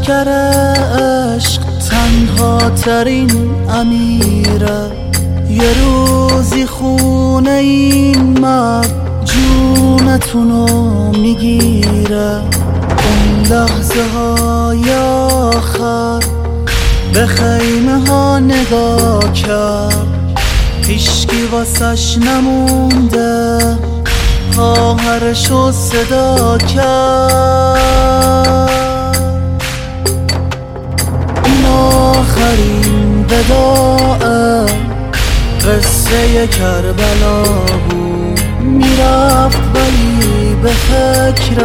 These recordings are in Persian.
لشکر عشق تنها ترین امیره، یه روزی خونه این مرد جونتونو میگیره. اون لحظه های آخر به خیمه ها نگاه کرد، هیچکی واسش نمونده، خواهرشو صدا کرد. این آخرین وداع قصه کربلا بود، میرفت ولی به فکر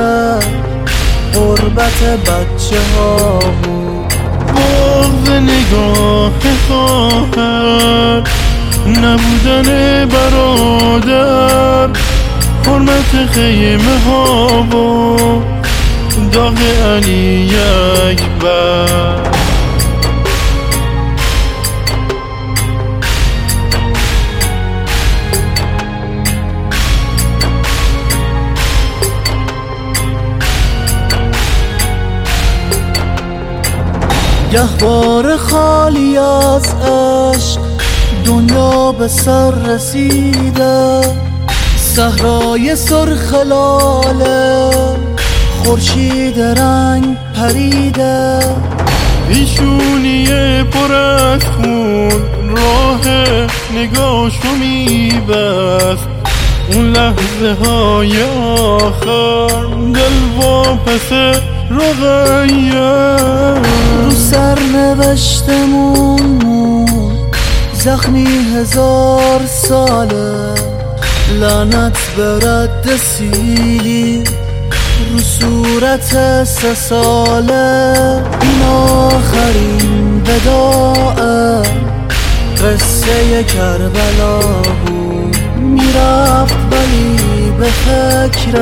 غربت بچه ها بود. بغض نگاه خواهر، نبودن برادر، حرمت خیمه ها و داغ علی اکبر. گهواره خالی از عشق دنیا به سر رسیده، صحرای سرخ لاله خورشید رنگ پریده. پیشونی پر از خون راه نگاهشو میبست، اون لحظه های آخر دل واپس رقیه. رو سرنوشتمون زخمی 1000 ساله، لعنت به رد سیلی رو صورت 3 ساله. این آخرین وداع قصه کربلا بود، میرفت ولی به فکر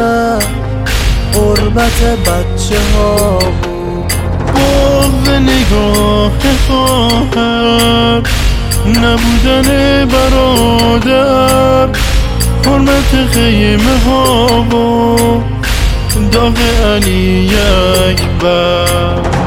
غربت بچه ها بود. بغض نگاه خواهر، نبودن برادر، حرمت خیمه ها و داغ علی اکبر.